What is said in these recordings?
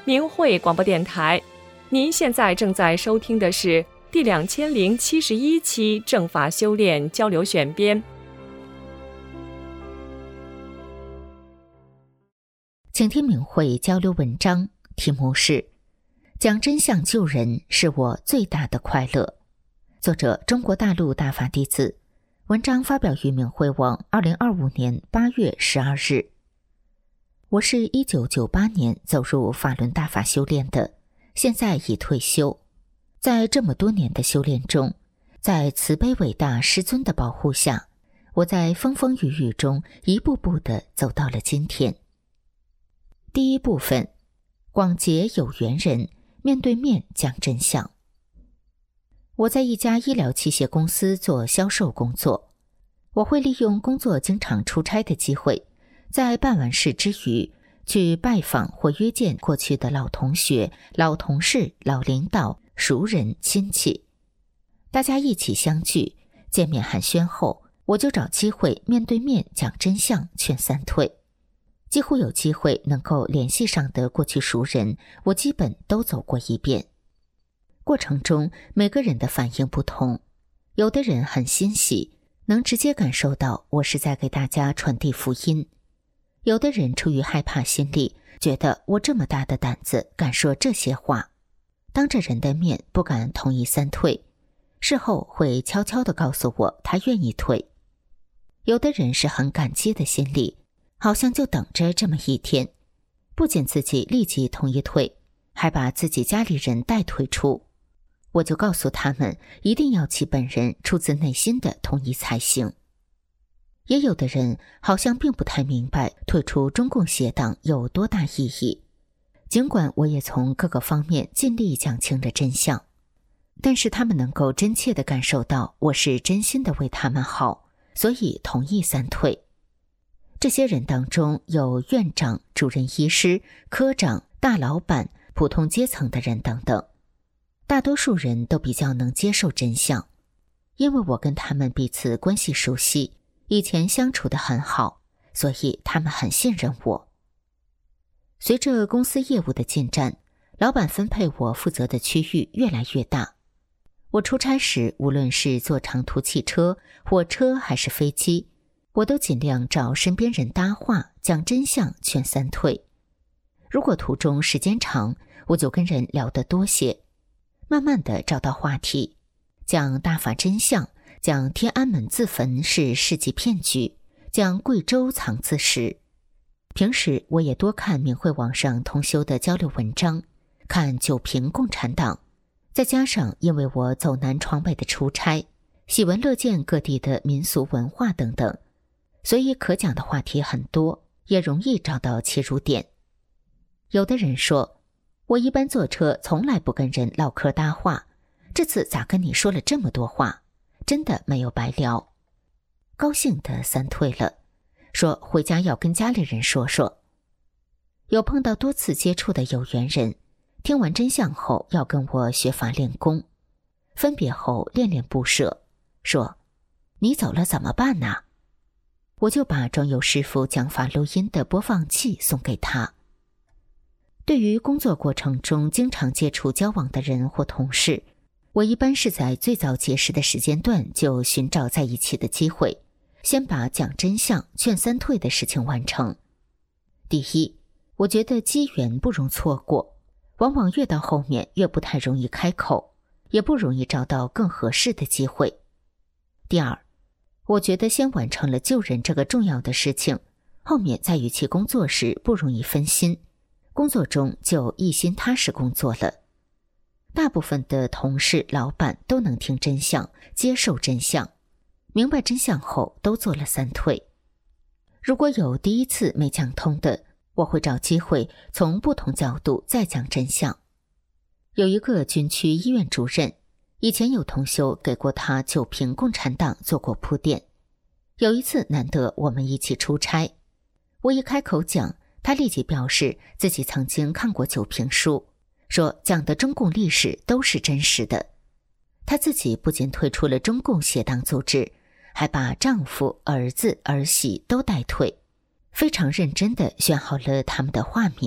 明慧广播电台。您现在正在收听的是第2071期正法修炼交流选编。 请听明慧交流文章，题目是讲真相救人是我最大的快乐。作者中国大陆大法弟子，文章发表于明慧网2025年8月12日。我是1998年走入法轮大法修炼的，现在已退休。在这么多年的修炼中，在慈悲伟大师尊的保护下，我在风风雨雨中一步步地走到了今天。第一部分，广结有缘人，面对面讲真相。我在一家医疗器械公司做销售工作，我会利用工作经常出差的机会，在办完事之余，去拜访或约见过去的老同学、老同事、老领导、熟人、亲戚。大家一起相聚，见面寒暄后，我就找机会面对面讲真相，劝三退。几乎有机会能够联系上的过去熟人，我基本都走过一遍。过程中每个人的反应不同，有的人很欣喜，能直接感受到我是在给大家传递福音；有的人出于害怕心理，觉得我这么大的胆子敢说这些话，当着人的面不敢同意三退，事后会悄悄地告诉我他愿意退。有的人是很感激的心理，好像就等着这么一天，不仅自己立即同意退，还把自己家里人带退出。我就告诉他们，一定要其本人出自内心的同意才行。也有的人好像并不太明白退出中共邪党有多大意义，尽管我也从各个方面尽力讲清了真相，但是他们能够真切地感受到我是真心的为他们好，所以同意三退。这些人当中有院长、主任医师、科长、大老板、普通阶层的人等等，大多数人都比较能接受真相，因为我跟他们彼此关系熟悉，以前相处得很好，所以他们很信任我。随着公司业务的进展，老板分配我负责的区域越来越大。我出差时，无论是坐长途汽车、火车还是飞机，我都尽量找身边人搭话，讲真相，劝三退。如果途中时间长，我就跟人聊得多些，慢慢地找到话题，讲大法真相，讲天安门自焚是世纪骗局，讲贵州藏自石。平时我也多看明慧网上同修的交流文章，看九评共产党，再加上因为我走南闯北的出差，喜闻乐见各地的民俗文化等等，所以可讲的话题很多，也容易找到切入点。有的人说，我一般坐车从来不跟人唠嗑搭话，这次咋跟你说了这么多话，真的没有白聊。高兴的三退了，说回家要跟家里人说说。有碰到多次接触的有缘人，听完真相后要跟我学法练功，分别后恋恋不舍，说你走了怎么办呢？我就把装有师父讲法录音的播放器送给他。对于工作过程中经常接触交往的人或同事，我一般是在最早结识的时间段就寻找在一起的机会，先把讲真相、劝三退的事情完成。第一，我觉得机缘不容错过，往往越到后面越不太容易开口，也不容易找到更合适的机会。第二，我觉得先完成了救人这个重要的事情，后面在与其工作时不容易分心，工作中就一心踏实工作了。大部分的同事、老板都能听真相，接受真相，明白真相后都做了三退。如果有第一次没讲通的，我会找机会从不同角度再讲真相。有一个军区医院主任，以前有同修给过他九评共产党做过铺垫。有一次难得我们一起出差，我一开口讲，他立即表示自己曾经看过九评书，说讲的中共历史都是真实的。他自己不仅退出了中共邪党组织，还把丈夫、儿子、儿媳都带退，非常认真地选好了他们的化名，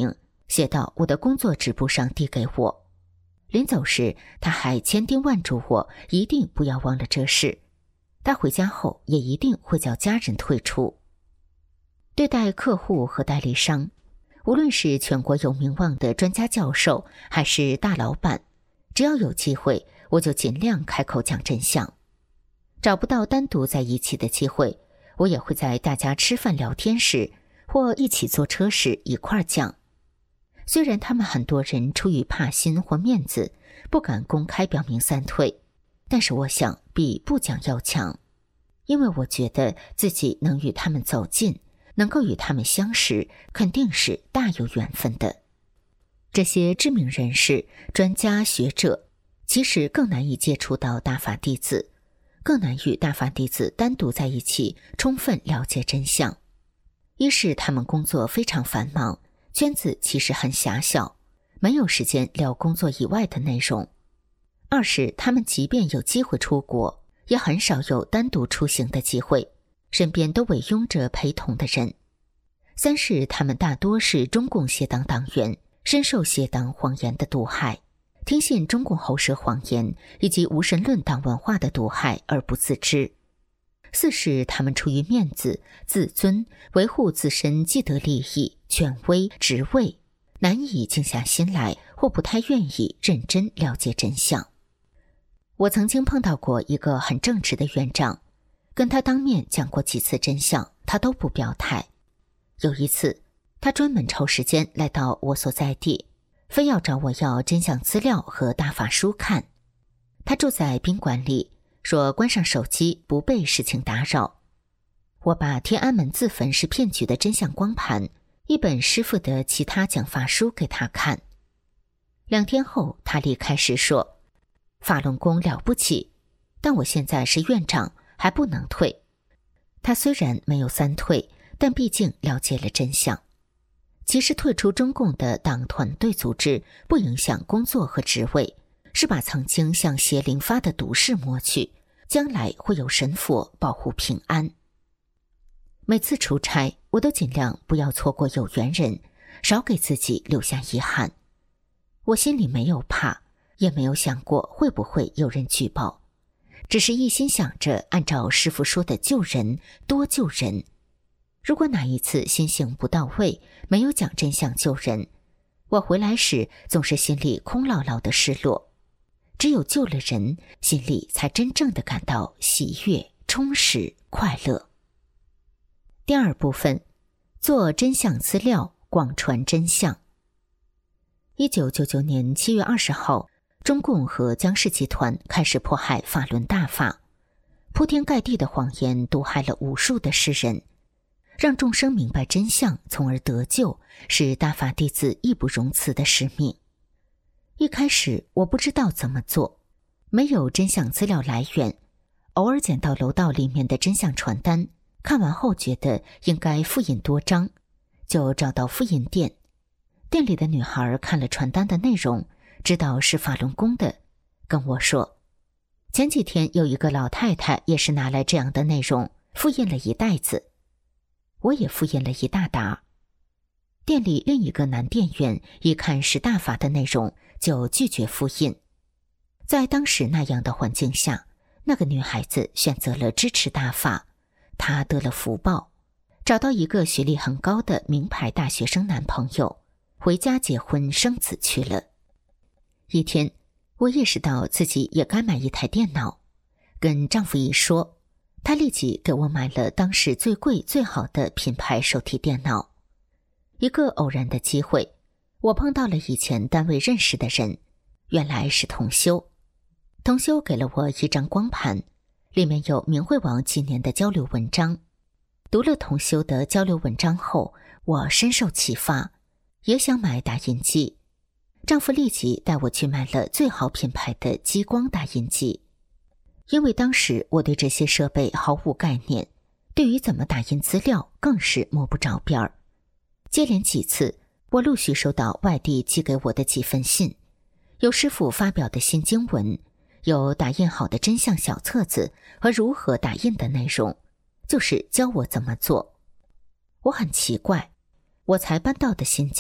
写到我的工作纸簿上递给我。临走时，他还千叮万嘱我一定不要忘了这事。他回家后也一定会叫家人退出。对待客户和代理商，无论是全国有名望的专家教授，还是大老板，只要有机会，我就尽量开口讲真相。找不到单独在一起的机会，我也会在大家吃饭聊天时，或一起坐车时一块讲。虽然他们很多人出于怕心或面子，不敢公开表明散退，但是我想比不讲要强，因为我觉得自己能与他们走近，能够与他们相识，肯定是大有缘分的。这些知名人士、专家学者，其实更难以接触到大法弟子，更难与大法弟子单独在一起，充分了解真相。一是他们工作非常繁忙，圈子其实很狭小，没有时间聊工作以外的内容。二是他们即便有机会出国，也很少有单独出行的机会，身边都围拥着陪同的人。三是他们大多是中共邪党党员，深受邪党谎言的毒害，听信中共喉舌谎言以及无神论党文化的毒害而不自知。四是他们出于面子、自尊，维护自身既得利益、权威、职位，难以静下心来，或不太愿意认真了解真相。我曾经碰到过一个很正直的院长，跟他当面讲过几次真相，他都不表态。有一次，他专门抽时间来到我所在地，非要找我要真相资料和大法书看。他住在宾馆里，说关上手机，不被事情打扰。我把天安门自焚是骗局的真相光盘，一本师父的其他讲法书给他看。2天后，他离开时说，法轮功了不起，但我现在是院长，还不能退。他虽然没有三退，但毕竟了解了真相。其实退出中共的党团队组织不影响工作和职位，是把曾经向邪灵发的毒誓抹去，将来会有神佛保护平安。每次出差，我都尽量不要错过有缘人，少给自己留下遗憾。我心里没有怕，也没有想过会不会有人举报，只是一心想着按照师父说的救人，多救人。如果哪一次心性不到位，没有讲真相救人，我回来时总是心里空落落的失落。只有救了人，心里才真正的感到喜悦、充实、快乐。第二部分，做真相资料，广传真相。1999年7月20号，中共和江氏集团开始迫害法轮大法，铺天盖地的谎言毒害了无数的世人。让众生明白真相，从而得救，是大法弟子义不容辞的使命。一开始我不知道怎么做，没有真相资料来源，偶尔捡到楼道里面的真相传单，看完后觉得应该复印多张，就找到复印店。店里的女孩看了传单的内容，知道是法轮功的，跟我说，前几天有一个老太太也是拿来这样的内容，复印了一袋子。我也复印了一大沓。店里另一个男店员一看是大法的内容，就拒绝复印。在当时那样的环境下，那个女孩子选择了支持大法，她得了福报，找到一个学历很高的名牌大学生男朋友，回家结婚生子去了。一天，我意识到自己也该买一台电脑，跟丈夫一说，他立即给我买了当时最贵最好的品牌手提电脑。一个偶然的机会，我碰到了以前单位认识的人，原来是同修。同修给了我一张光盘，里面有明慧网几年的交流文章。读了同修的交流文章后，我深受启发，也想买打印机。丈夫立即带我去买了最好品牌的激光打印机。因为当时我对这些设备毫无概念，对于怎么打印资料更是摸不着边儿。接连几次，我陆续收到外地寄给我的几份信，有师父发表的新经文，有打印好的真相小册子和如何打印的内容，就是教我怎么做。我很奇怪，我才搬到的新家，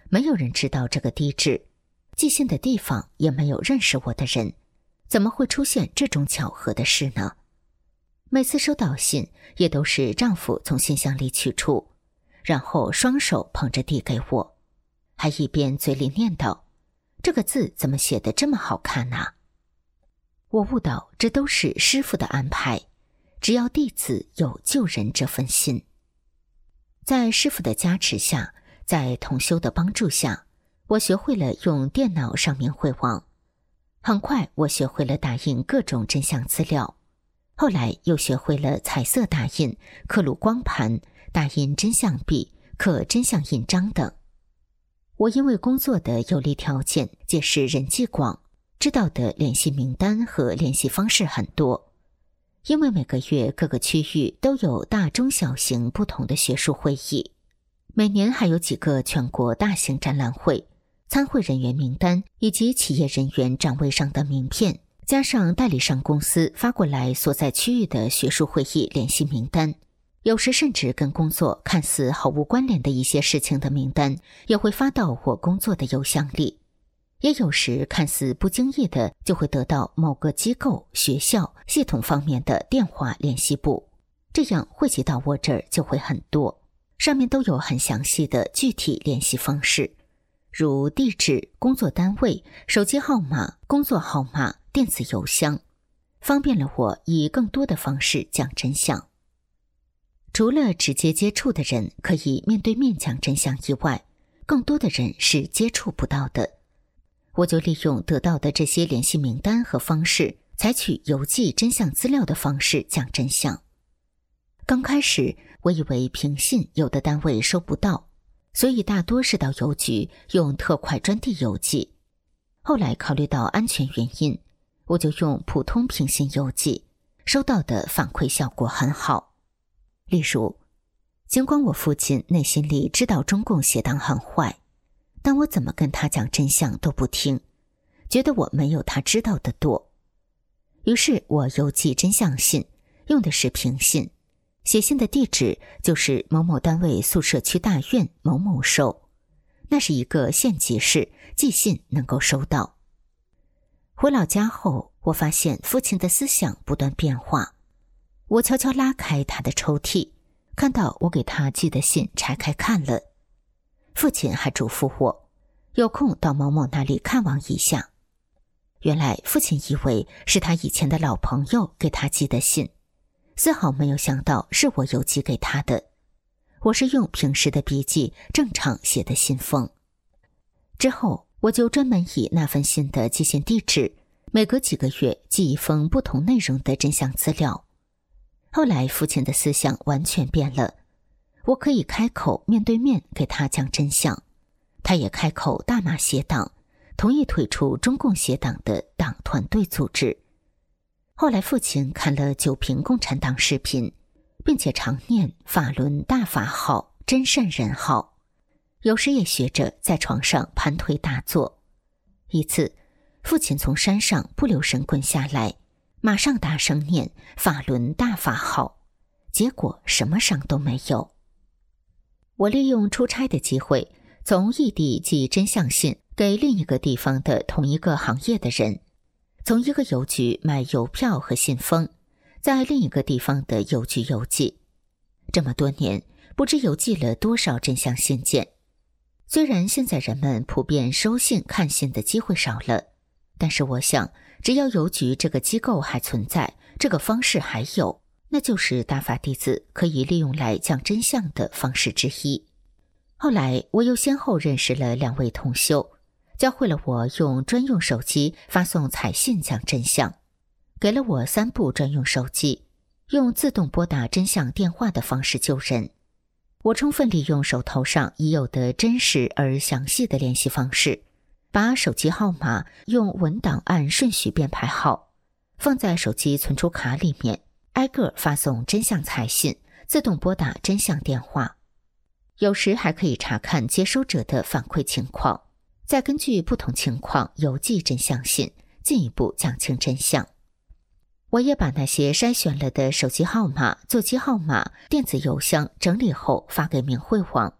没有人知道这个地址，寄信的地方也没有认识我的人，怎么会出现这种巧合的事呢？每次收到信，也都是丈夫从信箱里取出，然后双手捧着递给我，还一边嘴里念叨：“这个字怎么写得这么好看呢？”我悟到这都是师父的安排，只要弟子有救人这份心。在师父的加持下，在同修的帮助下，我学会了用电脑上面绘网。很快我学会了打印各种真相资料，后来又学会了彩色打印、刻录光盘、打印真相币、刻真相印章等。我因为工作的有利条件，结识人际广，知道的联系名单和联系方式很多。因为每个月各个区域都有大中小型不同的学术会议，每年还有几个全国大型展览会，参会人员名单以及企业人员展位上的名片，加上代理商公司发过来所在区域的学术会议联系名单，有时甚至跟工作看似毫无关联的一些事情的名单也会发到我工作的邮箱里，也有时看似不经意的就会得到某个机构、学校、系统方面的电话联系簿，这样汇集到我这儿就会很多，上面都有很详细的具体联系方式，如地址、工作单位、手机号码、工作号码、电子邮箱，方便了我以更多的方式讲真相。除了直接接触的人可以面对面讲真相以外，更多的人是接触不到的。我就利用得到的这些联系名单和方式，采取邮寄真相资料的方式讲真相。刚开始我以为平信有的单位收不到，所以大多是到邮局用特快专递邮寄。后来考虑到安全原因，我就用普通平信邮寄，收到的反馈效果很好。例如，尽管我父亲内心里知道中共邪党很坏，但我怎么跟他讲真相都不听，觉得我没有他知道的多。于是我邮寄真相信，用的是平信，写信的地址就是某某单位宿舍区大院某某收，那是一个县级市，寄信能够收到。回老家后，我发现父亲的思想不断变化。我悄悄拉开他的抽屉，看到我给他寄的信拆开看了。父亲还嘱咐我，有空到某某那里看望一下。原来父亲以为是他以前的老朋友给他寄的信，丝毫没有想到是我邮寄给他的。我是用平时的笔记正常写的信封。之后我就专门以那份信的寄信地址，每隔几个月寄一封不同内容的真相资料。后来父亲的思想完全变了，我可以开口面对面给他讲真相，他也开口大骂邪党，同意退出中共邪党的党团队组织。后来父亲看了9屏共产党视频，并且常念法轮大法好，真善人好，有时也学着在床上盘腿打坐。一次，父亲从山上不留神滚下来，马上大声念法轮大法好，结果什么伤都没有。我利用出差的机会，从异地寄真相信给另一个地方的同一个行业的人，从一个邮局买邮票和信封，在另一个地方的邮局邮寄。这么多年，不知邮寄了多少真相信件。虽然现在人们普遍收信看信的机会少了，但是我想，只要邮局这个机构还存在，这个方式还有，那就是大法弟子可以利用来讲真相的方式之一。后来我又先后认识了2位同修，教会了我用专用手机发送彩信讲真相，给了我3部专用手机，用自动拨打真相电话的方式救人。我充分利用手头上已有的真实而详细的联系方式，把手机号码用文档按顺序编排好，放在手机存储卡里面，挨个发送真相彩信，自动拨打真相电话。有时还可以查看接收者的反馈情况，再根据不同情况邮寄真相信，进一步讲清真相。我也把那些筛选了的手机号码、座机号码、电子邮箱整理后发给明慧网，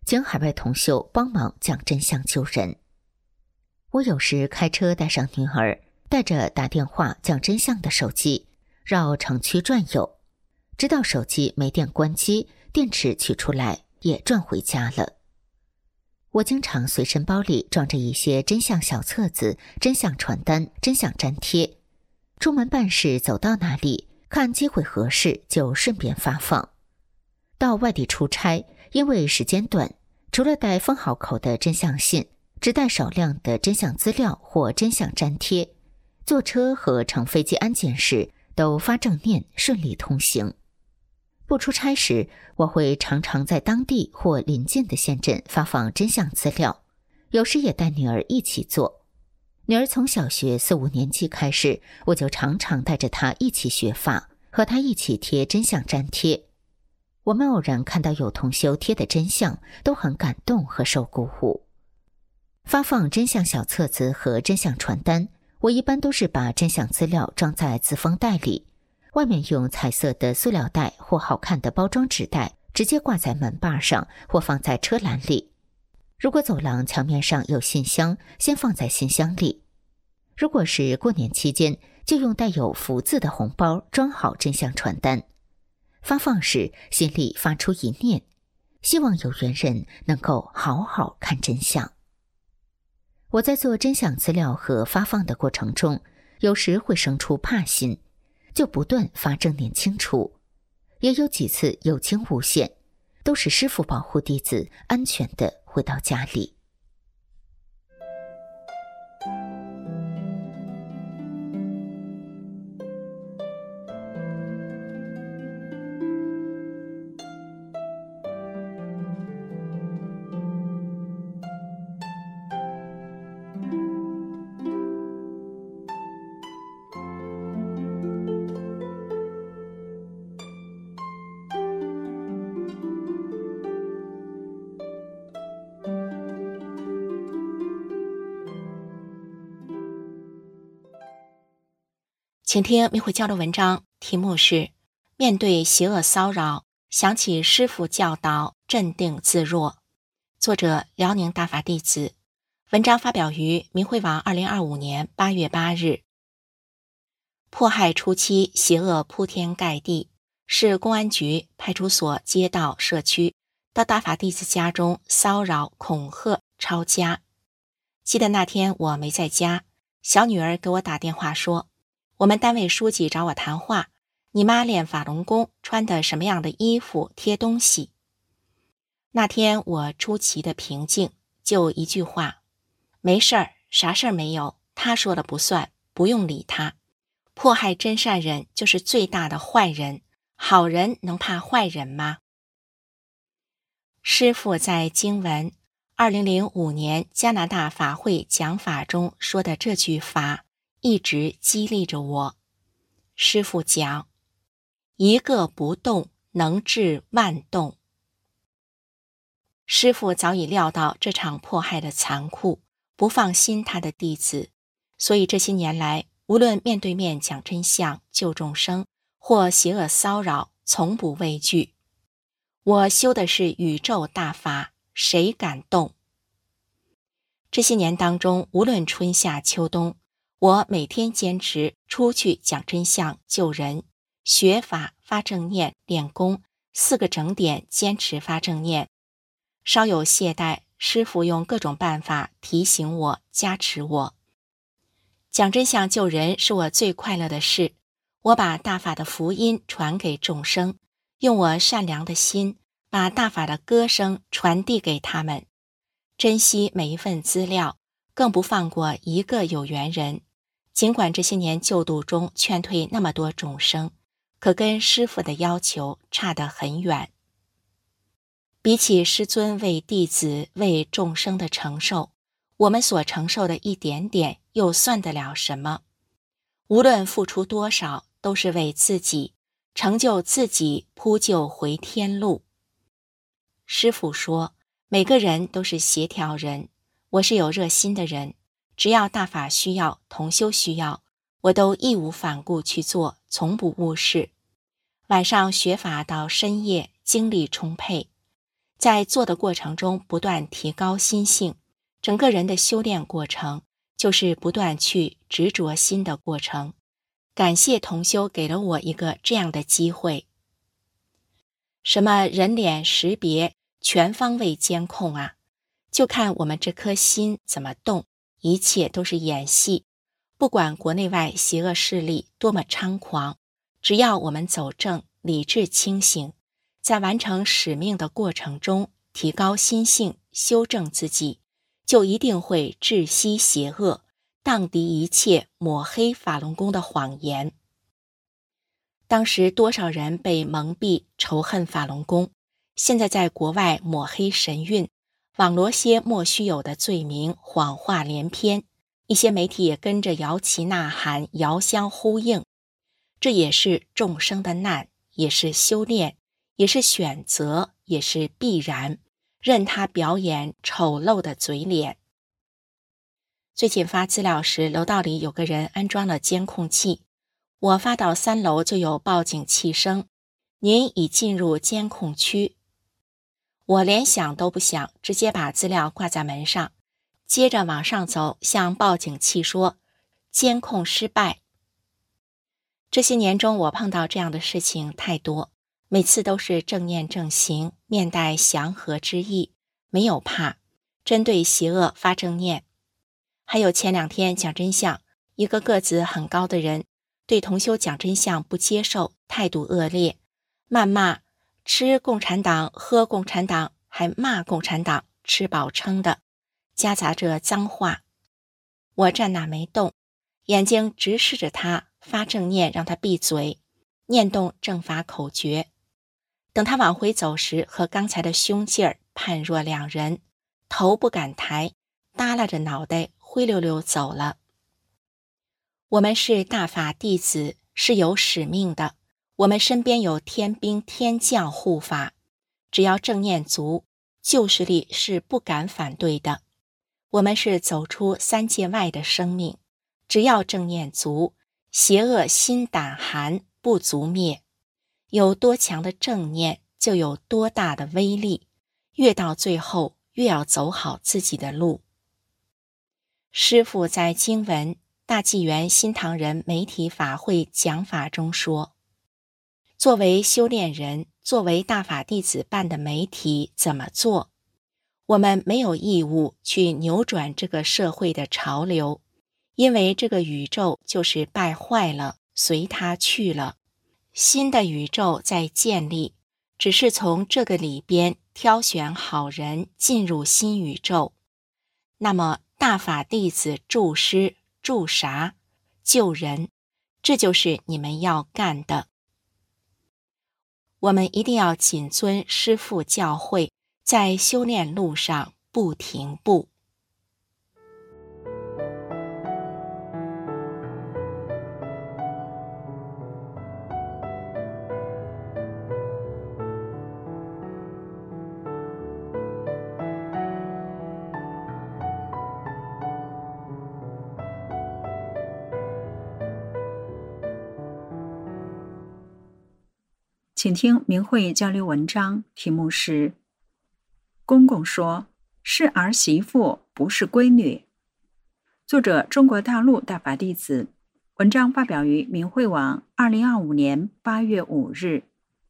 请海外同修帮忙讲真相救人。我有时开车带上女儿，带着打电话讲真相的手机，绕城区转悠，直到手机没电关机，电池取出来也转回家了。我经常随身包里装着一些真相小册子、真相传单、真相粘贴，出门办事走到哪里，看机会合适就顺便发放。到外地出差，因为时间短，除了带封好口的真相信，只带少量的真相资料或真相粘贴，坐车和乘飞机安检时都发正念，顺利通行。不出差时，我会常常在当地或邻近的县镇发放真相资料，有时也带女儿一起做。女儿从小学4、5年级开始，我就常常带着她一起学法，和她一起贴真相粘贴。我们偶然看到有同修贴的真相，都很感动和受鼓舞。发放真相小册子和真相传单，我一般都是把真相资料装在自封袋里，外面用彩色的塑料袋或好看的包装纸袋直接挂在门把上或放在车篮里。如果走廊墙面上有信箱，先放在信箱里。如果是过年期间，就用带有福字的红包装好真相传单。发放时心里发出一念，希望有缘人能够好好看真相。我在做真相资料和发放的过程中，有时会生出怕心，就不断发正念清除，也有几次有惊无险，都是师父保护弟子安全地回到家里。 请听密会交流文章，题目是面对邪恶骚扰，想起师父教导，镇定自若。作者辽宁大法弟子。文章发表于明慧网2025年8月8日。迫害初期，邪恶铺天盖地，市公安局、派出所、街道、社区到大法弟子家中骚扰、恐吓抄家。记得那天我没在家，小女儿给我打电话说，我们单位书记找我谈话，你妈练法轮功穿的什么样的衣服贴东西。那天我出奇的平静，就一句话，没事儿，啥事儿没有，他说了不算，不用理他。迫害真善人就是最大的坏人，好人能怕坏人吗？师父在经文2005年加拿大法会讲法中说的这句法一直激励着我。师父讲，一个不动能治万动。师父早已料到这场迫害的残酷，不放心他的弟子，所以这些年来，无论面对面讲真相、救众生，或邪恶骚扰，从不畏惧。我修的是宇宙大法，谁敢动？这些年当中，无论春夏秋冬，我每天坚持出去讲真相、救人，学法、发正念、练功，4个整点坚持发正念。稍有懈怠，师父用各种办法提醒我、加持我。讲真相救人是我最快乐的事，我把大法的福音传给众生，用我善良的心把大法的歌声传递给他们，珍惜每一份资料，更不放过一个有缘人。尽管这些年救度中劝退那么多众生，可跟师父的要求差得很远。比起师尊为弟子、为众生的承受，我们所承受的一点点又算得了什么？无论付出多少，都是为自己，成就自己，铺就回天路。师父说，每个人都是协调人，我是有热心的人，只要大法需要，同修需要，我都义无反顾去做，从不误事。晚上学法到深夜，精力充沛。 在做的过程中不断提高心性，整个人的修炼过程就是不断去执着心的过程。感谢同修给了我一个这样的机会。什么人脸识别、全方位监控啊，就看我们这颗心怎么动，一切都是演戏。不管国内外邪恶势力多么猖狂，只要我们走正，理智清醒，在完成使命的过程中提高心性，修正自己，就一定会窒息邪恶，荡涤一切抹黑法轮功的谎言。当时多少人被蒙蔽，仇恨法轮功，现在在国外抹黑神韵，网罗些莫须有的罪名，谎话连篇，一些媒体也跟着摇旗呐喊，遥相呼应。这也是众生的难，也是修炼，也是选择，也是必然，任他表演丑陋的嘴脸。最近发资料时，楼道里有个人安装了监控器，我发到3楼就有报警器声，您已进入监控区。我连想都不想，直接把资料挂在门上，接着往上走，向报警器说监控失败。这些年中我碰到这样的事情太多，每次都是正念正行，面带祥和之意，没有怕，针对邪恶发正念。还有前2天讲真相，一个个子很高的人对同修讲真相不接受，态度恶劣，谩骂吃共产党喝共产党，还骂共产党吃饱撑的，夹杂着脏话。我站那没动，眼睛直视着他，发正念让他闭嘴，念动正法口诀。等他往回走时，和刚才的凶劲儿判若两人，头不敢抬，耷拉着脑袋灰溜溜走了。我们是大法弟子，是有使命的，我们身边有天兵天将护法，只要正念足，旧势力是不敢反对的。我们是走出3界外的生命，只要正念足，邪恶心胆寒，不足灭。有多强的正念，就有多大的威力，越到最后越要走好自己的路。师父在经文大纪元新唐人媒体法会讲法中说，作为修炼人，作为大法弟子办的媒体怎么做？我们没有义务去扭转这个社会的潮流，因为这个宇宙就是败坏了，随它去了。新的宇宙在建立，只是从这个里边挑选好人进入新宇宙。那么大法弟子助师助啥？救人，这就是你们要干的。我们一定要谨遵师父教诲，在修炼路上不停步。 请听明慧交流文章，题目是公公说是儿媳妇不是闺女。作者中国大陆大法弟子，文章发表于明慧网2025年8月5日。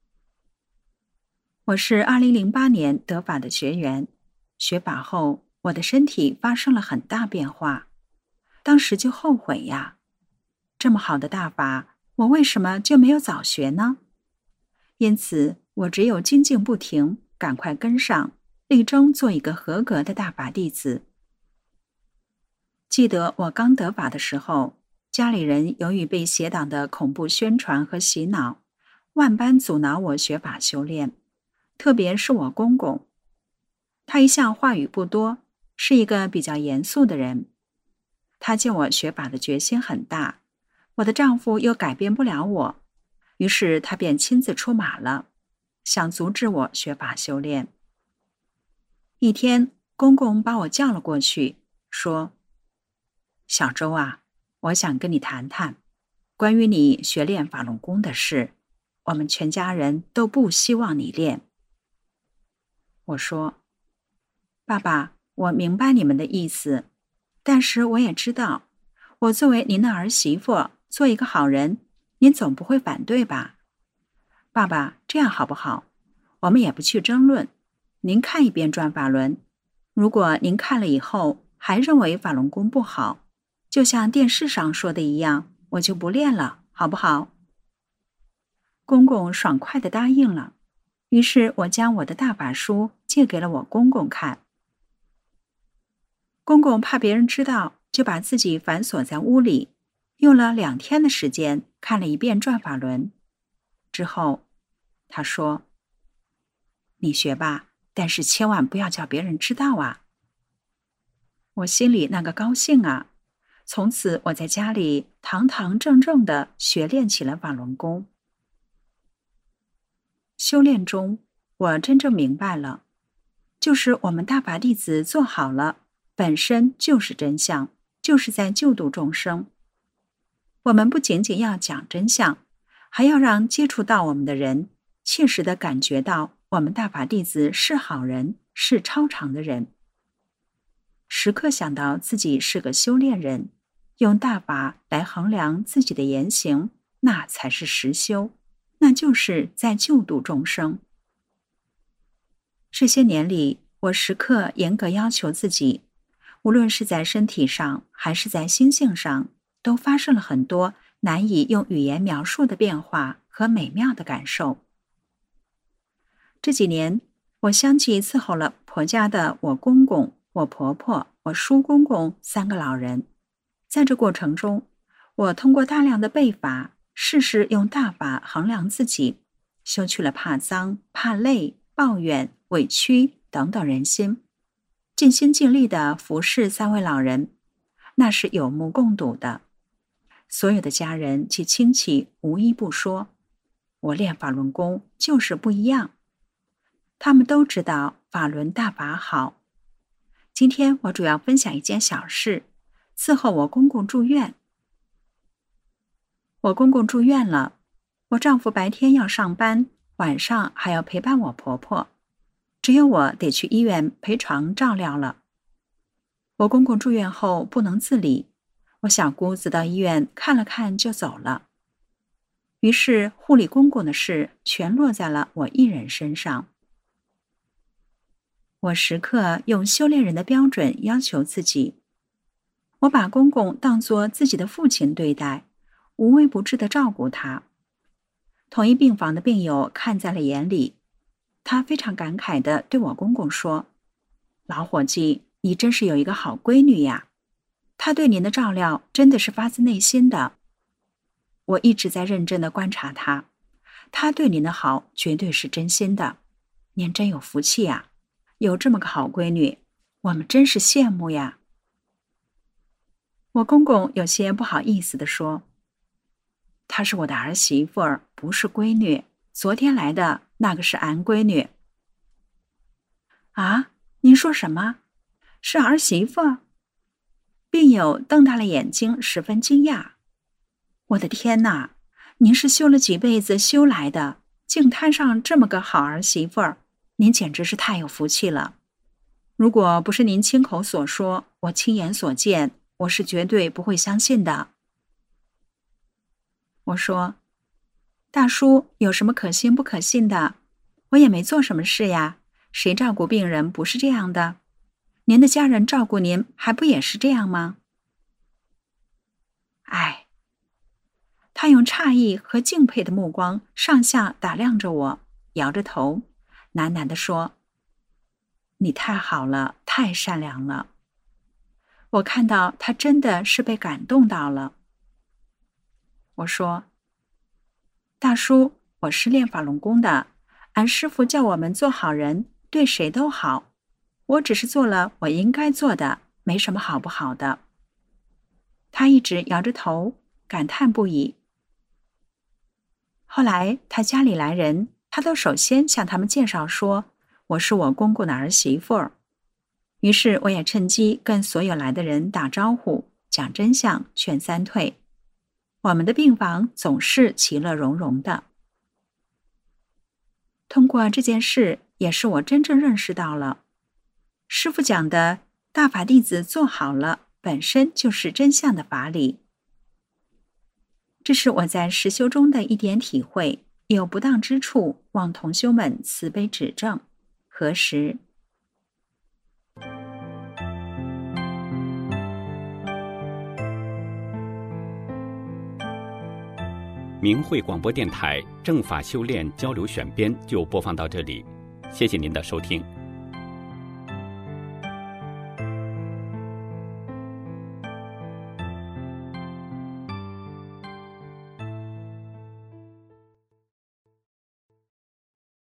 我是2008年得法的学员，学法后我的身体发生了很大变化，当时就后悔呀，这么好的大法，我为什么就没有早学呢？因此我只有精进不停，赶快跟上，力争做一个合格的大法弟子。记得我刚得法的时候，家里人由于被邪党的恐怖宣传和洗脑，万般阻挠我学法修炼，特别是我公公。他一向话语不多，是一个比较严肃的人。他见我学法的决心很大，我的丈夫又改变不了我，于是他便亲自出马了，想阻止我学法修炼。一天，公公把我叫了过去，说：小周啊，我想跟你谈谈关于你学练法轮功的事，我们全家人都不希望你练。 我说：“爸爸，我明白你们的意思，但是我也知道，我作为您的儿媳妇，做一个好人，您总不会反对吧？爸爸，这样好不好？我们也不去争论，您看一遍转法轮，如果您看了以后还认为法轮功不好，就像电视上说的一样，我就不练了，好不好？”公公爽快地答应了。于是我将我的大法书借给了我公公看。公公怕别人知道，就把自己反锁在屋里，用了2天的时间看了一遍转法轮。之后他说：“你学吧，但是千万不要叫别人知道啊。”我心里那个高兴啊！从此我在家里堂堂正正地学练起了法轮功。修炼中，我真正明白了，就是我们大法弟子做好了，本身就是真相，就是在救度众生。我们不仅仅要讲真相，还要让接触到我们的人切实地感觉到我们大法弟子是好人，是超常的人。时刻想到自己是个修炼人，用大法来衡量自己的言行，那才是实修，那就是在救度众生。这些年里，我时刻严格要求自己，无论是在身体上还是在心性上，都发生了很多难以用语言描述的变化和美妙的感受。这几年，我相继伺候了婆家的我公公、我婆婆、我叔公公3个老人。在这过程中，我通过大量的背法，事事用大法衡量自己，修去了怕脏、怕累、抱怨、委屈等等人心，尽心尽力地服侍3位老人，那是有目共睹的。所有的家人及亲戚无一不说，我练法轮功就是不一样。他们都知道法轮大法好。今天我主要分享一件小事，伺候我公公住院。我公公住院了，我丈夫白天要上班，晚上还要陪伴我婆婆，只有我得去医院陪床照料了。我公公住院后不能自理，我小姑子到医院看了看就走了。于是护理公公的事全落在了我一人身上。我时刻用修炼人的标准要求自己，我把公公当作自己的父亲对待，无微不至地照顾他。同一病房的病友看在了眼里，他非常感慨地对我公公说：“老伙计，你真是有一个好闺女呀，她对您的照料真的是发自内心的。我一直在认真地观察她，她对您的好绝对是真心的，您真有福气呀。有这么个好闺女，我们真是羡慕呀。”我公公有些不好意思地说：“她是我的儿媳妇儿，不是闺女，昨天来的那个是俺闺女。”啊，您说什么？是儿媳妇？病友瞪大了眼睛，十分惊讶。我的天哪，您是修了几辈子修来的，竟摊上这么个好儿媳妇儿，您简直是太有福气了。如果不是您亲口所说，我亲眼所见，我是绝对不会相信的。我说：“大叔，有什么可信不可信的？我也没做什么事呀，谁照顾病人不是这样的？您的家人照顾您还不也是这样吗？”哎，他用诧异和敬佩的目光上下打量着我，摇着头，喃喃地说：“你太好了，太善良了。”我看到他真的是被感动到了。我说：“大叔，我是练法轮功的，俺师父叫我们做好人，对谁都好。我只是做了我应该做的，没什么好不好的。”他一直摇着头，感叹不已。后来他家里来人，他都首先向他们介绍说：“我是我公公的儿媳妇儿。”于是我也趁机跟所有来的人打招呼，讲真相，劝三退。我们的病房总是其乐融融的。通过这件事， 也是我真正认识到了，师父讲的大法弟子做好了，本身就是真相的法理。这是我在实修中的一点体会，有不当之处，望同修们慈悲指正。何时？ 明慧广播电台正法修炼交流选编就播放到这里，谢谢您的收听。